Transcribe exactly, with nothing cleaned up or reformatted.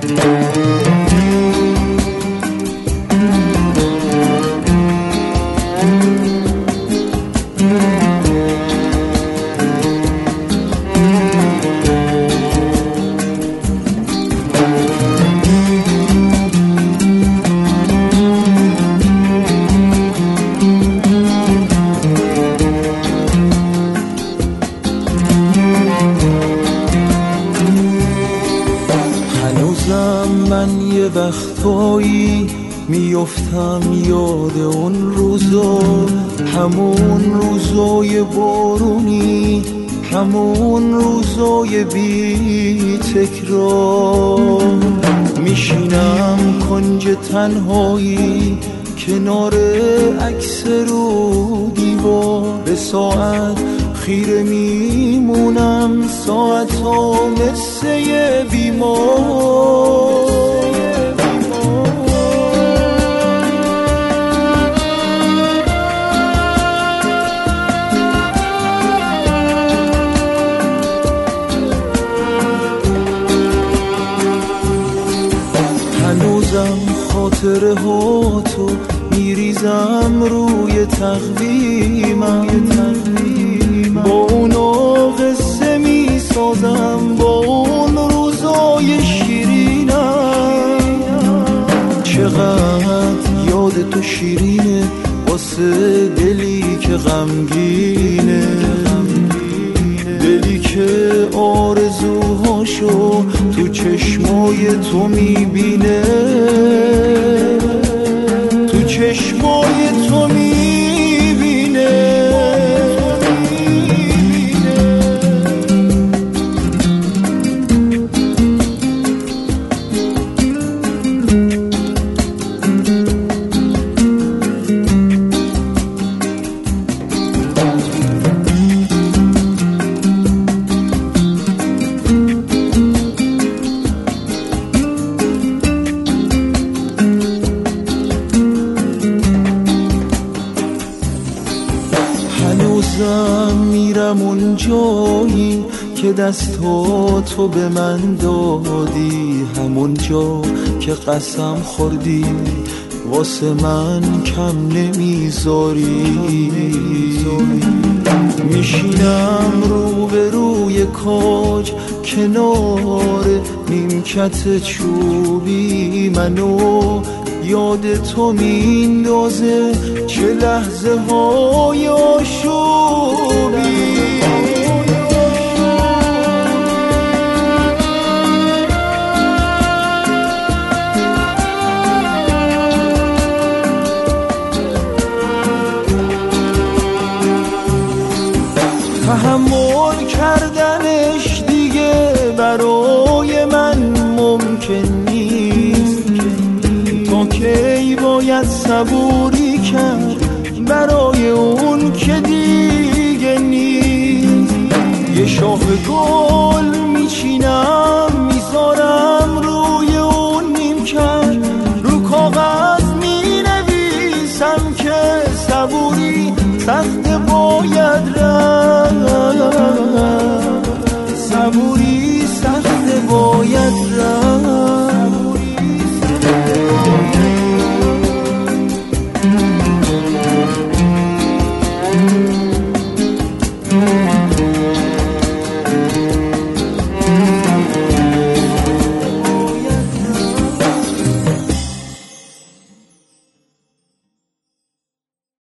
وقتایی میافتم یاد اون روزا، همون روزای بارونی، همون روزای بی تکرار. میشینم کنج تنهایی کنار عکس رو دیوار، به ساعت خیره میمونم، ساعت ها مثل یه بیمار. هنوزم خاطره ها تو میریزم روی تقویمم، با اونو قصه میسازم، با اون روزای شیرینم. چقدر یاد تو شیرینه واسه دلی که غمگینه، دلی که آرزوهاشو تو چشمای تو میبینه، تو چشمای تو میبینه. هنوزم میرم اون جایی که دستاتو به من دادی، همون جا که قسم خوردی واسه من کم نمیذاری. میشینم رو به روی کاج کنار نیمکت چوبی، منو یاد تو میندازه چه لحظه های آشوبی. تحمل کردنش دیگه برای من ممکن نیست، تا کی باید صبوری کرد برای اون که دیگه نیست. یه شاخ گل میچینم میذارم روی اون نیمکت، رو کاغذ مینویسم که صبوری سخت باید رفت، صبوری سخت باید رفت.